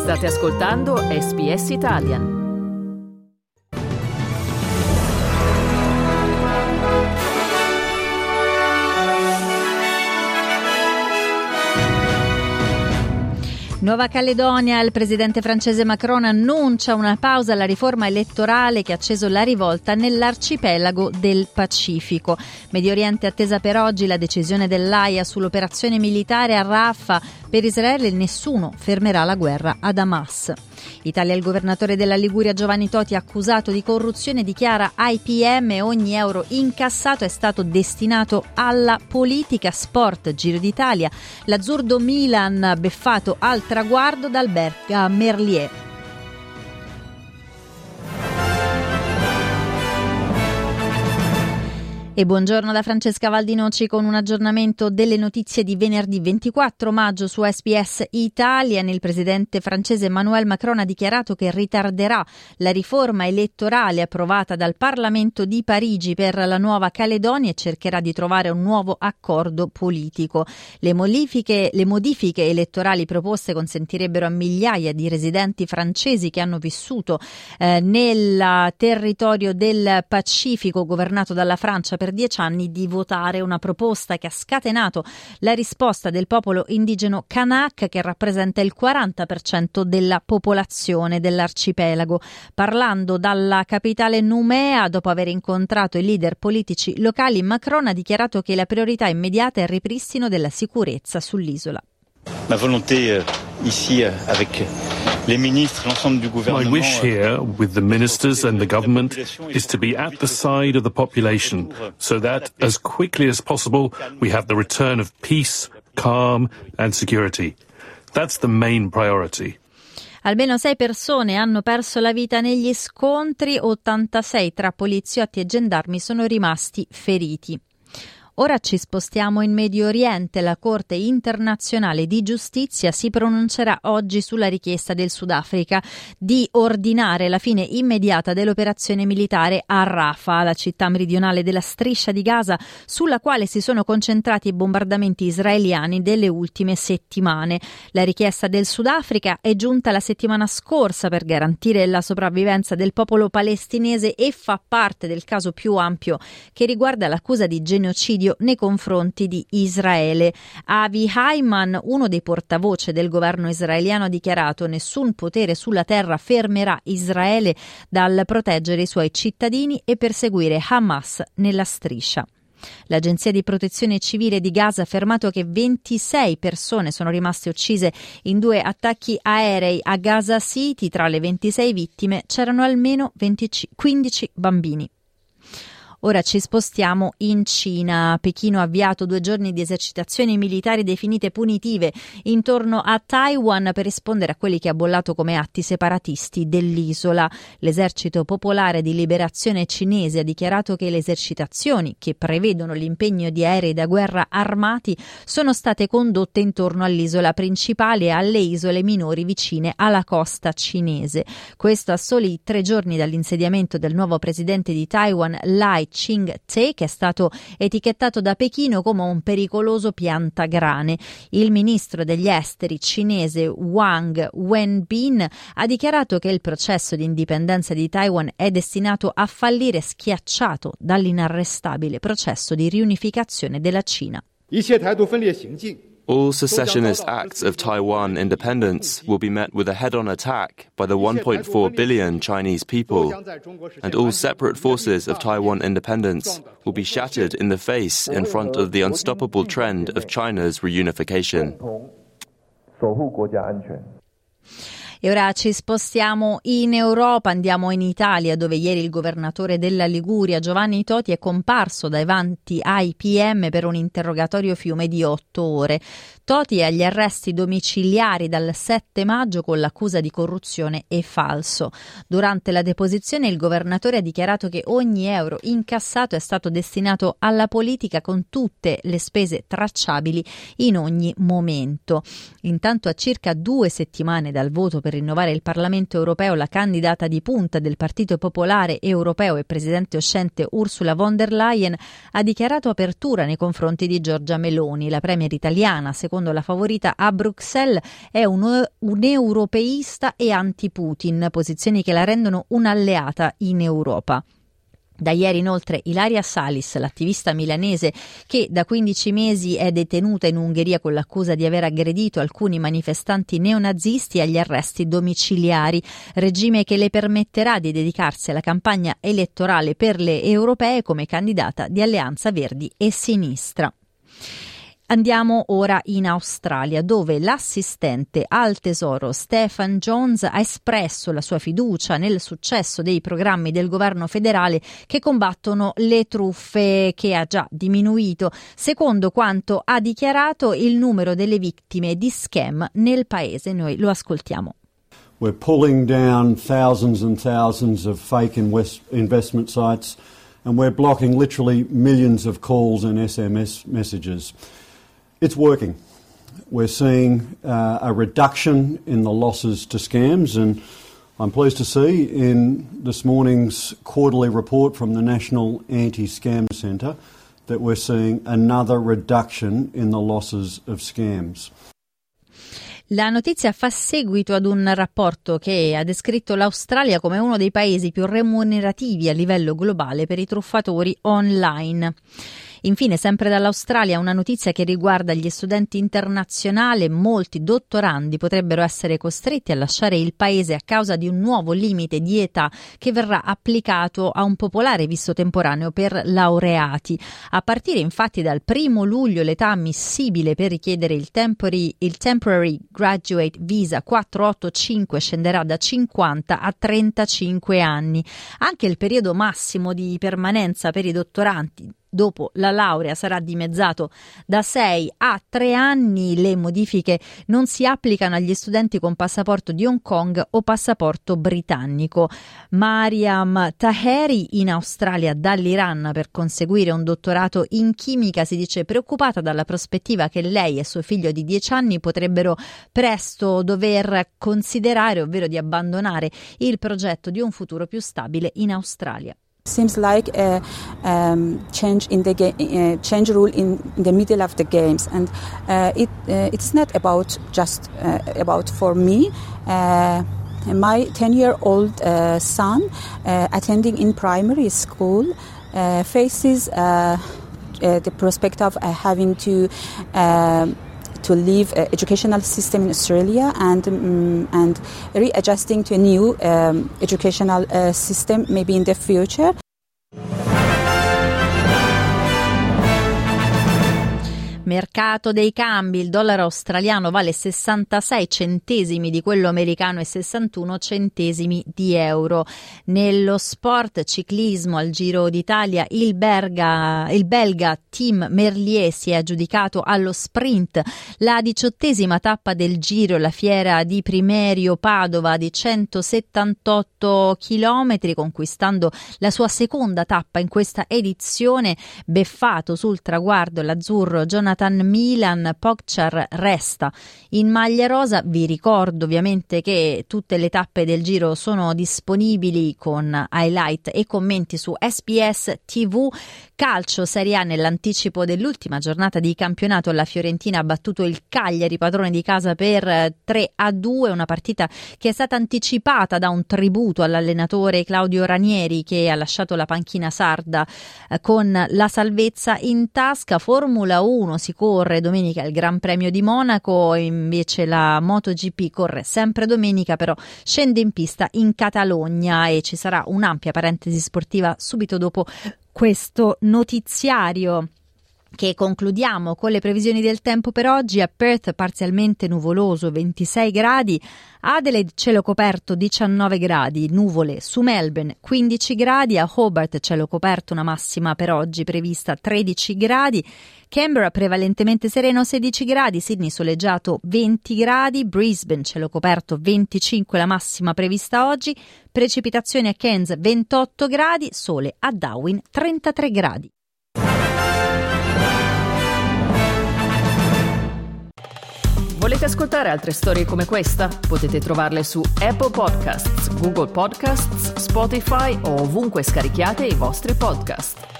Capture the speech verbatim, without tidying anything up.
State ascoltando S B S Italian. Nuova Caledonia, il presidente francese Macron annuncia una pausa alla riforma elettorale che ha acceso la rivolta nell'arcipelago del Pacifico. Medio Oriente attesa per oggi la decisione dell'A I A sull'operazione militare a Rafah. Per Israele nessuno fermerà la guerra ad Hamas. Italia, il governatore della Liguria Giovanni Toti, accusato di corruzione, dichiara ai P M ogni euro incassato è stato destinato alla politica. Sport, Giro d'Italia, l'azzurro Milan beffato al traguardo dal Berga Merlier. E buongiorno da Francesca Valdinoci con un aggiornamento delle notizie di venerdì ventiquattro maggio su S B S Italian. Il presidente francese Emmanuel Macron ha dichiarato che ritarderà la riforma elettorale approvata dal Parlamento di Parigi per la Nuova Caledonia e cercherà di trovare un nuovo accordo politico. Le modifiche, le modifiche elettorali proposte consentirebbero a migliaia di residenti francesi che hanno vissuto eh, nel territorio del Pacifico governato dalla Francia per per dieci anni di votare, una proposta che ha scatenato la risposta del popolo indigeno Kanak, che rappresenta il quaranta per cento della popolazione dell'arcipelago. Parlando dalla capitale Nouméa, dopo aver incontrato i leader politici locali, Macron ha dichiarato che la priorità immediata è il ripristino della sicurezza sull'isola. Ma volonté ici avec les ministres, l'ensemble du gouvernement. My wish here with the ministers and the government is to be at the side of the population so that as quickly as possible we have the return of peace, calm and security. That's the main priority. Almeno sei persone hanno perso la vita negli scontri, ottantasei tra poliziotti e gendarmi sono rimasti feriti. Ora ci spostiamo in Medio Oriente. La Corte internazionale di giustizia si pronuncerà oggi sulla richiesta del Sudafrica di ordinare la fine immediata dell'operazione militare a Rafah, la città meridionale della striscia di Gaza, sulla quale si sono concentrati i bombardamenti israeliani delle ultime settimane. La richiesta del Sudafrica è giunta la settimana scorsa per garantire la sopravvivenza del popolo palestinese e fa parte del caso più ampio che riguarda l'accusa di genocidio nei confronti di Israele. Avi Haiman, uno dei portavoce del governo israeliano, ha dichiarato: nessun potere sulla terra fermerà Israele dal proteggere i suoi cittadini e perseguire Hamas nella striscia. L'Agenzia di Protezione Civile di Gaza ha affermato che ventisei persone sono rimaste uccise in due attacchi aerei a Gaza City. Tra le ventisei vittime c'erano almeno quindici bambini. Ora ci spostiamo in Cina. Pechino ha avviato due giorni di esercitazioni militari definite punitive intorno a Taiwan per rispondere a quelli che ha bollato come atti separatisti dell'isola. L'esercito popolare di liberazione cinese ha dichiarato che le esercitazioni, che prevedono l'impegno di aerei da guerra armati, sono state condotte intorno all'isola principale e alle isole minori vicine alla costa cinese. Questo a soli tre giorni dall'insediamento del nuovo presidente di Taiwan, Lai Ching-te, che è stato etichettato da Pechino come un pericoloso piantagrane. Il ministro degli esteri cinese Wang Wenbin ha dichiarato che il processo di indipendenza di Taiwan è destinato a fallire, schiacciato dall'inarrestabile processo di riunificazione della Cina. All secessionist acts of Taiwan independence will be met with a head-on attack by the one point four billion Chinese people, and all separate forces of Taiwan independence will be shattered in the face in front of the unstoppable trend of China's reunification. E ora ci spostiamo in Europa, andiamo in Italia, dove ieri il governatore della Liguria Giovanni Toti è comparso davanti ai P M per un interrogatorio fiume di otto ore. Toti è agli arresti domiciliari dal sette maggio con l'accusa di corruzione e falso. Durante la deposizione il governatore ha dichiarato che ogni euro incassato è stato destinato alla politica con tutte le spese tracciabili in ogni momento. Intanto, a circa due settimane dal voto per rinnovare il Parlamento europeo, la candidata di punta del Partito Popolare Europeo e presidente uscente Ursula von der Leyen ha dichiarato apertura nei confronti di Giorgia Meloni. La premier italiana, secondo la favorita a Bruxelles, è un, un europeista e anti-Putin, posizioni che la rendono un'alleata in Europa. Da ieri inoltre Ilaria Salis, l'attivista milanese che da quindici mesi è detenuta in Ungheria con l'accusa di aver aggredito alcuni manifestanti neonazisti, agli arresti domiciliari, regime che le permetterà di dedicarsi alla campagna elettorale per le europee come candidata di Alleanza Verdi e Sinistra. Andiamo ora in Australia, dove l'assistente al tesoro Stephen Jones ha espresso la sua fiducia nel successo dei programmi del governo federale che combattono le truffe, che ha già diminuito, secondo quanto ha dichiarato, il numero delle vittime di scam nel paese. Noi lo ascoltiamo. We're pulling down thousands and thousands of fake invest- investment sites and we're blocking literally millions of calls and S M S messages. It's working. We're seeing uh, a reduction in the losses to scams, and I'm pleased to see in this morning's quarterly report from the National Anti-Scam Centre that we're seeing another reduction in the losses of scams. La notizia fa seguito ad un rapporto che ha descritto l'Australia come uno dei paesi più remunerativi a livello globale per i truffatori online. Infine, sempre dall'Australia, una notizia che riguarda gli studenti internazionali. Molti dottorandi potrebbero essere costretti a lasciare il paese a causa di un nuovo limite di età che verrà applicato a un popolare visto temporaneo per laureati. A partire infatti dal primo luglio l'età ammissibile per richiedere il temporary, il temporary Graduate Visa quattrocentottantacinque scenderà da cinquanta a trentacinque anni. Anche il periodo massimo di permanenza per i dottorandi dopo la laurea sarà dimezzato da sei a tre anni. Le modifiche non si applicano agli studenti con passaporto di Hong Kong o passaporto britannico. Mariam Taheri in Australia dall'Iran per conseguire un dottorato in chimica si dice preoccupata dalla prospettiva che lei e suo figlio di dieci anni potrebbero presto dover considerare, ovvero di abbandonare il progetto di un futuro più stabile in Australia. Seems like a um, change in the ga- uh, change rule in the middle of the games, and uh, it uh, it's not about just uh, about for me. Uh, my ten-year-old uh, son, uh, attending in primary school, uh, faces uh, uh, the prospect of uh, having to. Uh, to leave uh, educational system in Australia and um, and readjusting to a new um, educational uh, system maybe in the future. Mercato dei cambi, il dollaro australiano vale sessantasei centesimi di quello americano e sessantuno centesimi di euro. Nello sport ciclismo al Giro d'Italia il, Berga, il belga Tim Merlier si è aggiudicato allo sprint la diciottesima tappa del Giro, la fiera di Primerio Padova di centosettantotto chilometri, conquistando la sua seconda tappa in questa edizione. Beffato sul traguardo l'azzurro Jonathan Milan, Pogačar resta in maglia rosa. Vi ricordo ovviamente che tutte le tappe del Giro sono disponibili con highlight e commenti su S B S T V. Calcio Serie A, nell'anticipo dell'ultima giornata di campionato la Fiorentina ha battuto il Cagliari, padrone di casa, per tre a due, una partita che è stata anticipata da un tributo all'allenatore Claudio Ranieri, che ha lasciato la panchina sarda eh, con la salvezza in tasca. Formula uno, si corre domenica il Gran Premio di Monaco, invece la MotoGP corre sempre domenica, però scende in pista in Catalogna e ci sarà un'ampia parentesi sportiva subito dopo questo notiziario, che concludiamo con le previsioni del tempo per oggi. A Perth parzialmente nuvoloso, ventisei gradi, Adelaide cielo coperto, diciannove gradi, nuvole su Melbourne, quindici gradi, a Hobart cielo coperto, una massima per oggi prevista tredici gradi, Canberra prevalentemente sereno, sedici gradi, Sydney soleggiato, venti gradi, Brisbane cielo coperto, venticinque la massima prevista oggi, precipitazioni a Cairns, ventotto gradi, sole a Darwin, trentatré gradi. Volete ascoltare altre storie come questa? Potete trovarle su Apple Podcasts, Google Podcasts, Spotify o ovunque scarichiate i vostri podcast.